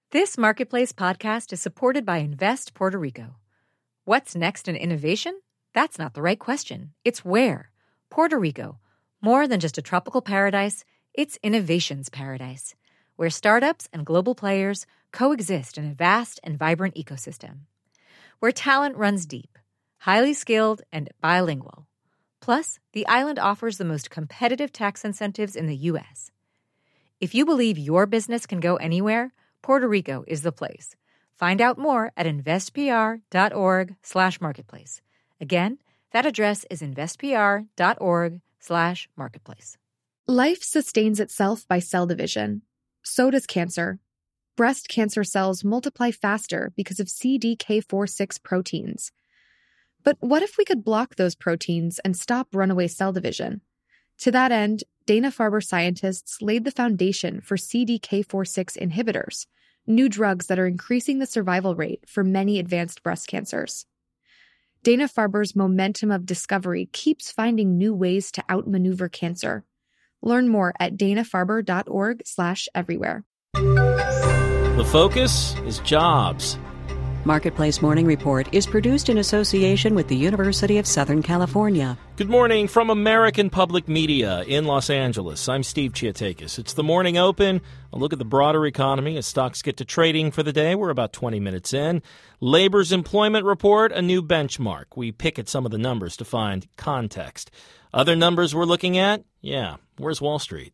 This Marketplace podcast is supported by Invest Puerto Rico. What's next in innovation? That's not the right question. It's where. Puerto Rico. More than just a tropical paradise, it's innovation's paradise, where startups and global players coexist in a vast and vibrant ecosystem. Where talent runs deep, highly skilled, and bilingual. Plus, the island offers the most competitive tax incentives in the U.S. If you believe your business can go anywhere, Puerto Rico is the place. Find out more at investpr.org/marketplace. Again, that address is investpr.org/marketplace. Life sustains itself by cell division. So does cancer. Breast cancer cells multiply faster because of CDK4/6 proteins. But what if we could block those proteins and stop runaway cell division? To that end, Dana-Farber scientists laid the foundation for CDK4/6 inhibitors, new drugs that are increasing the survival rate for many advanced breast cancers. Dana-Farber's momentum of discovery keeps finding new ways to outmaneuver cancer. Learn more at danafarber.org/everywhere. The focus is jobs. Marketplace Morning Report is produced in association with the University of Southern California. Good morning from American Public Media in Los Angeles. I'm Steve Chiatakis. It's the morning open. A look at the broader economy as stocks get to trading for the day. We're about 20 minutes in. Labor's employment report, a new benchmark. We pick at some of the numbers to find context. Other numbers we're looking at? Yeah, where's Wall Street?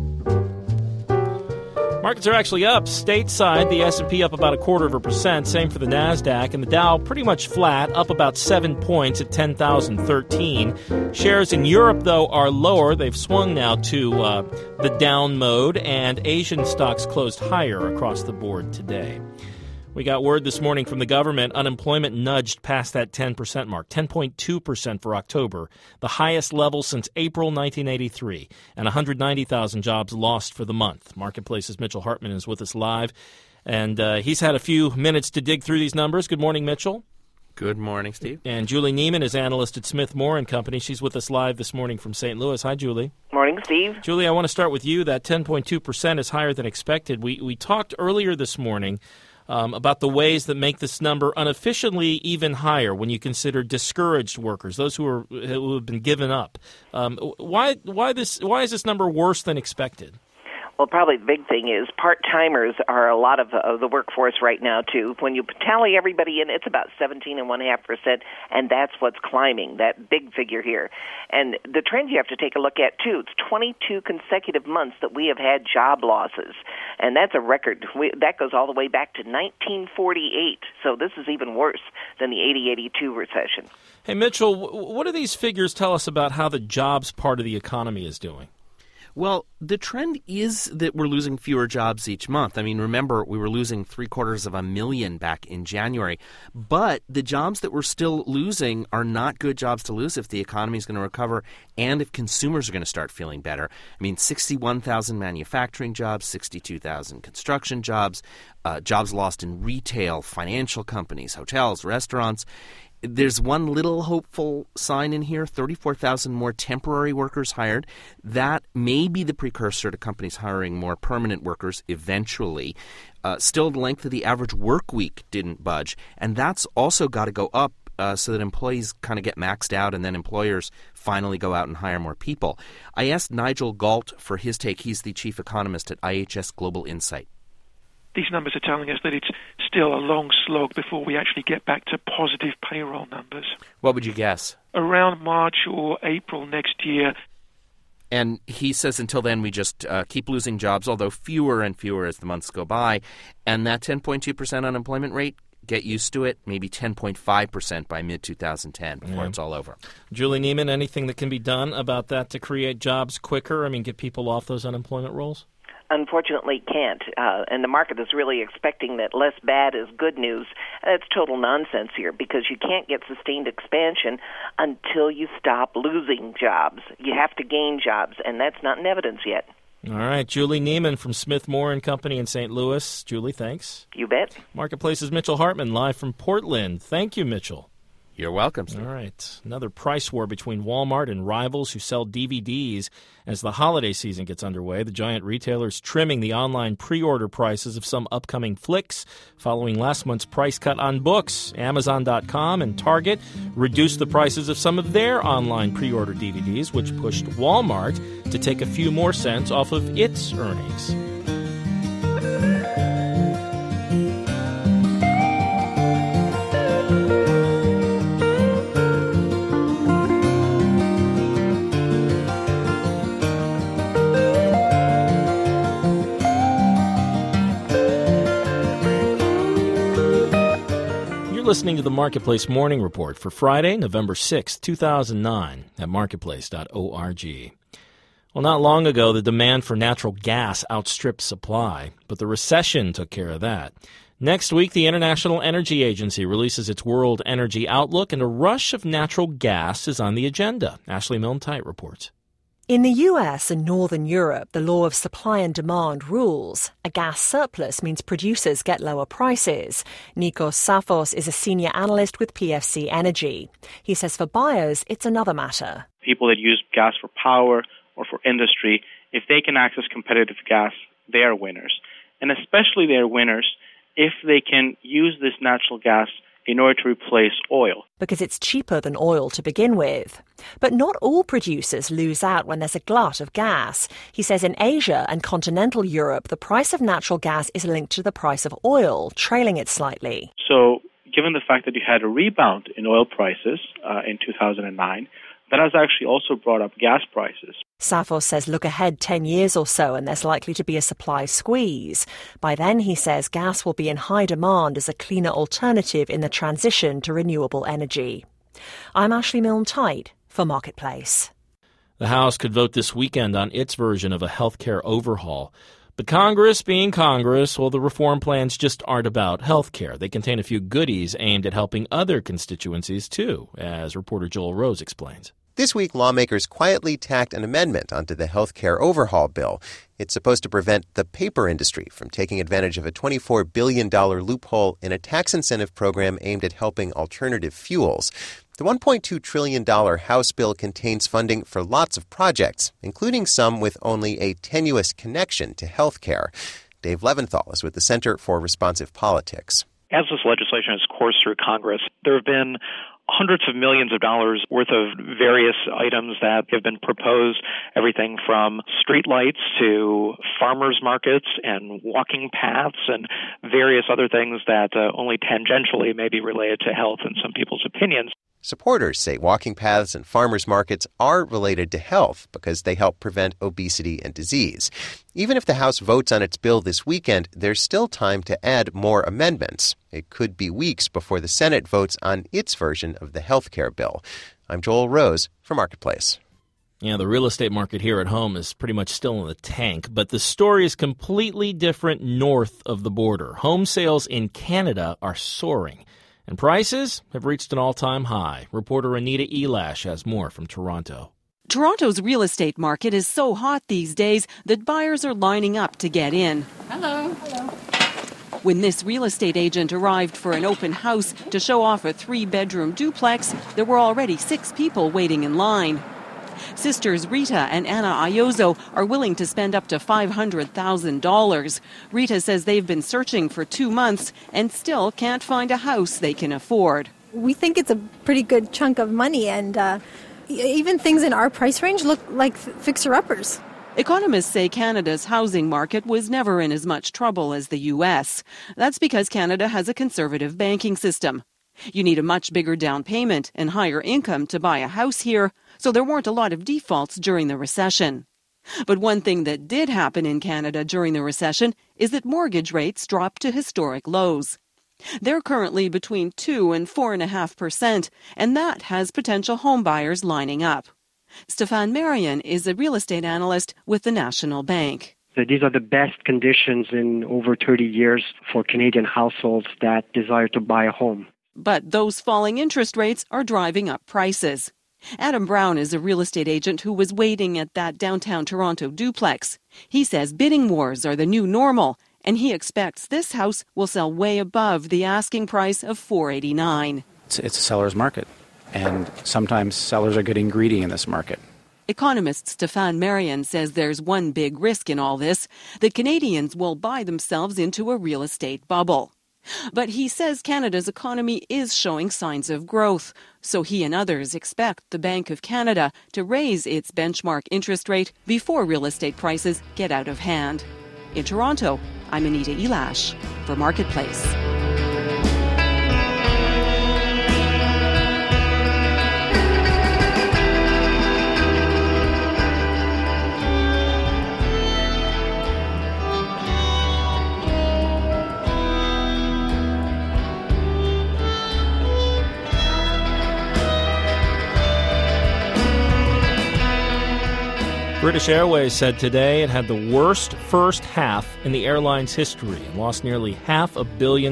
Markets are actually up. Stateside, the S&P up about 0.25%. Same for the NASDAQ. And the Dow pretty much flat, up about 7 points at 10,013. Shares in Europe, though, are lower. They've swung now to the down mode. And Asian stocks closed higher across the board today. We got word this morning from the government. Unemployment nudged past that 10% mark, 10.2% for October, the highest level since April 1983, and 190,000 jobs lost for the month. Marketplace's Mitchell Hartman is with us live, and he's had a few minutes to dig through these numbers. Good morning, Mitchell. Good morning, Steve. And Julie Neiman is analyst at Smith Moore & Company. She's with us live this morning from St. Louis. Hi, Julie. Morning, Steve. Julie, I want to start with you. That 10.2% is higher than expected. We talked earlier this morning about the ways that make this number unofficially even higher when you consider discouraged workers, those who have been given up. Why is this number worse than expected? Well, probably the big thing is part-timers are a lot of the workforce right now, too. When you tally everybody in, it's about 17.5%, and that's what's climbing, that big figure here. And the trend you have to take a look at, too, it's 22 consecutive months that we have had job losses, and that's a record. That goes all the way back to 1948, so this is even worse than the 80-82 recession. Hey, Mitchell, what do these figures tell us about how the jobs part of the economy is doing? Well, the trend is that we're losing fewer jobs each month. I mean, remember, we were losing 750,000 back in January. But the jobs that we're still losing are not good jobs to lose if the economy is going to recover and if consumers are going to start feeling better. I mean, 61,000 manufacturing jobs, 62,000 construction jobs, jobs lost in retail, financial companies, hotels, restaurants. There's one little hopeful sign in here, 34,000 more temporary workers hired. That may be the precursor to companies hiring more permanent workers eventually. Still, the length of the average work week didn't budge, and that's also got to go up so that employees kind of get maxed out and then employers finally go out and hire more people. I asked Nigel Galt for his take. He's the chief economist at IHS Global Insight. These numbers are telling us that it's still a long slog before we actually get back to positive payroll numbers. What would you guess? Around March or April next year. And he says until then we just keep losing jobs, although fewer and fewer as the months go by. And that 10.2% unemployment rate, get used to it, maybe 10.5% by mid-2010 before it's all over. Julie Neiman, anything that can be done about that to create jobs quicker? I mean, get people off those unemployment rolls? Unfortunately, can't. And the market is really expecting that less bad is good news. That's total nonsense here because you can't get sustained expansion until you stop losing jobs. You have to gain jobs, and that's not in evidence yet. All right. Julie Neiman from Smith Moore & Company in St. Louis. Julie, thanks. You bet. Marketplace's Mitchell Hartman live from Portland. Thank you, Mitchell. You're welcome, Steve. All right. Another price war between Walmart and rivals who sell DVDs as the holiday season gets underway. The giant retailer's trimming the online pre-order prices of some upcoming flicks following last month's price cut on books. Amazon.com and Target reduced the prices of some of their online pre-order DVDs, which pushed Walmart to take a few more cents off of its earnings. Listening to the Marketplace Morning Report for Friday, November 6, 2009 at marketplace.org. Well, not long ago, the demand for natural gas outstripped supply, but the recession took care of that. Next week, the International Energy Agency releases its World Energy Outlook, and a rush of natural gas is on the agenda. Ashley Milne-Tyte reports. In the US and Northern Europe, the law of supply and demand rules. A gas surplus means producers get lower prices. Nikos Safos is a senior analyst with PFC Energy. He says for buyers, it's another matter. People that use gas for power or for industry, if they can access competitive gas, they are winners. And especially they are winners if they can use this natural gas in order to replace oil. Because it's cheaper than oil to begin with. But not all producers lose out when there's a glut of gas. He says in Asia and continental Europe, the price of natural gas is linked to the price of oil, trailing it slightly. So given the fact that you had a rebound in oil prices in 2009, that has actually also brought up gas prices. Safos says look ahead 10 years or so and there's likely to be a supply squeeze. By then, he says, gas will be in high demand as a cleaner alternative in the transition to renewable energy. I'm Ashley Milne-Tyte for Marketplace. The House could vote this weekend on its version of a health care overhaul. But Congress being Congress, well, the reform plans just aren't about health care. They contain a few goodies aimed at helping other constituencies, too, as reporter Joel Rose explains. This week, lawmakers quietly tacked an amendment onto the health care overhaul bill. It's supposed to prevent the paper industry from taking advantage of a $24 billion loophole in a tax incentive program aimed at helping alternative fuels. The $1.2 trillion House bill contains funding for lots of projects, including some with only a tenuous connection to health care. Dave Leventhal is with the Center for Responsive Politics. As this legislation has coursed through Congress, there have been hundreds of millions of dollars worth of various items that have been proposed, everything from streetlights to farmers markets and walking paths and various other things that only tangentially may be related to health in some people's opinions. Supporters say walking paths and farmers markets are related to health because they help prevent obesity and disease. Even if the House votes on its bill this weekend, there's still time to add more amendments. It could be weeks before the Senate votes on its version of the health care bill. I'm Joel Rose for Marketplace. Yeah, the real estate market here at home is pretty much still in the tank, but the story is completely different north of the border. Home sales in Canada are soaring. And prices have reached an all-time high. Reporter Anita Elash has more from Toronto. Toronto's real estate market is so hot these days that buyers are lining up to get in. Hello. When this real estate agent arrived for an open house to show off a 3-bedroom duplex, there were already 6 people waiting in line. Sisters Rita and Anna Ayozo are willing to spend up to $500,000. Rita says they've been searching for 2 months and still can't find a house they can afford. We think it's a pretty good chunk of money, and even things in our price range look like fixer-uppers. Economists say Canada's housing market was never in as much trouble as the U.S. That's because Canada has a conservative banking system. You need a much bigger down payment and higher income to buy a house here, so there weren't a lot of defaults during the recession. But one thing that did happen in Canada during the recession is that mortgage rates dropped to historic lows. They're currently between 2 and 4.5%, and that has potential home buyers lining up. Stéphane Marion is a real estate analyst with the National Bank. These are the best conditions in over 30 years for Canadian households that desire to buy a home. But those falling interest rates are driving up prices. Adam Brown is a real estate agent who was waiting at that downtown Toronto duplex. He says bidding wars are the new normal, and he expects this house will sell way above the asking price of $489,000. It's a seller's market, and sometimes sellers are getting greedy in this market. Economist Stéphane Marion says there's one big risk in all this, that Canadians will buy themselves into a real estate bubble. But he says Canada's economy is showing signs of growth, so he and others expect the Bank of Canada to raise its benchmark interest rate before real estate prices get out of hand. In Toronto, I'm Anita Elash for Marketplace. British Airways said today it had the worst first half in the airline's history and lost nearly $500 million.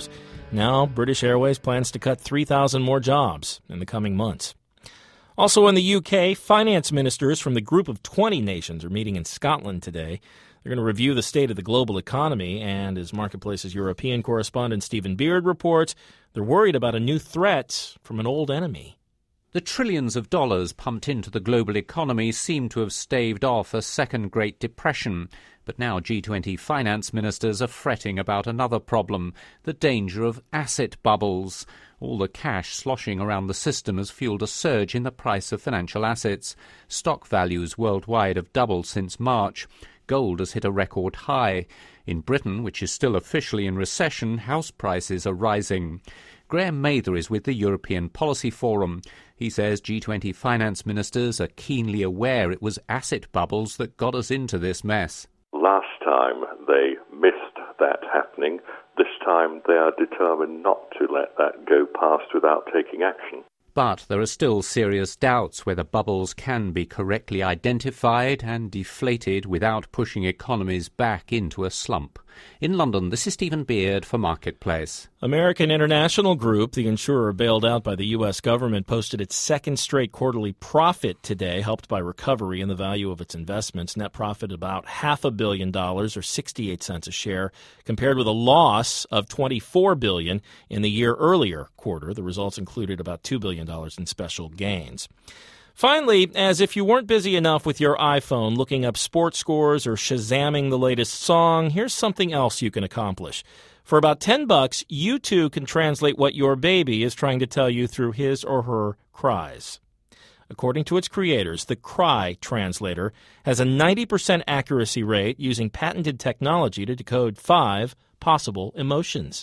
Now, British Airways plans to cut 3,000 more jobs in the coming months. Also in the UK, finance ministers from the group of 20 nations are meeting in Scotland today. They're going to review the state of the global economy, and as Marketplace's European correspondent Stephen Beard reports, they're worried about a new threat from an old enemy. The trillions of dollars pumped into the global economy seem to have staved off a second Great Depression. But now G20 finance ministers are fretting about another problem, the danger of asset bubbles. All the cash sloshing around the system has fueled a surge in the price of financial assets. Stock values worldwide have doubled since March. Gold has hit a record high. In Britain, which is still officially in recession, house prices are rising. Graham Mather is with the European Policy Forum. He says G20 finance ministers are keenly aware it was asset bubbles that got us into this mess. Last time they missed that happening. This time they are determined not to let that go past without taking action. But there are still serious doubts whether bubbles can be correctly identified and deflated without pushing economies back into a slump. In London, this is Stephen Beard for Marketplace. American International Group, the insurer bailed out by the U.S. government, posted its second straight quarterly profit today, helped by recovery in the value of its investments. Net profit about $500 million, or 68 cents a share, compared with a loss of $24 billion in the year earlier quarter. The results included about $2 billion in special gains. Finally, as if you weren't busy enough with your iPhone looking up sports scores or Shazamming the latest song, here's something else you can accomplish. For about $10, you too can translate what your baby is trying to tell you through his or her cries. According to its creators, the Cry Translator has a 90% accuracy rate using patented technology to decode 5 possible emotions.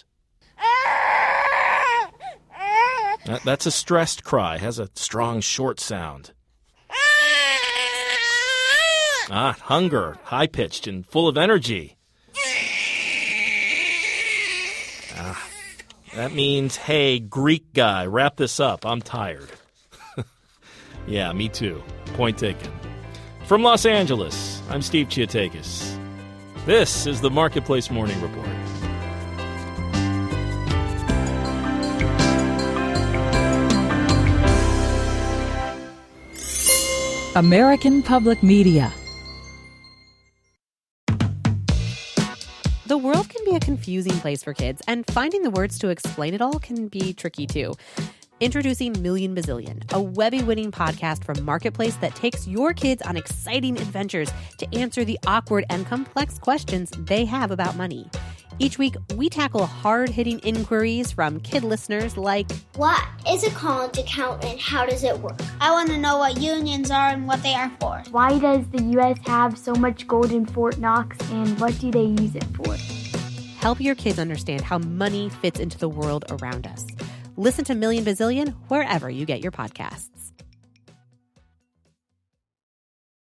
That's a stressed cry, has a strong, short sound. Hunger, high-pitched and full of energy. That means, hey, Greek guy, wrap this up. I'm tired. Yeah, me too. Point taken. From Los Angeles, I'm Steve Chiatakis. This is the Marketplace Morning Report. American Public Media. The world can be a confusing place for kids, and finding the words to explain it all can be tricky too. Introducing Million Bazillion, a Webby-winning podcast from Marketplace that takes your kids on exciting adventures to answer the awkward and complex questions they have about money. Each week, we tackle hard-hitting inquiries from kid listeners like, what is a college account and how does it work? I want to know what unions are and what they are for. Why does the U.S. have so much gold in Fort Knox and what do they use it for? Help your kids understand how money fits into the world around us. Listen to Million Bazillion wherever you get your podcasts.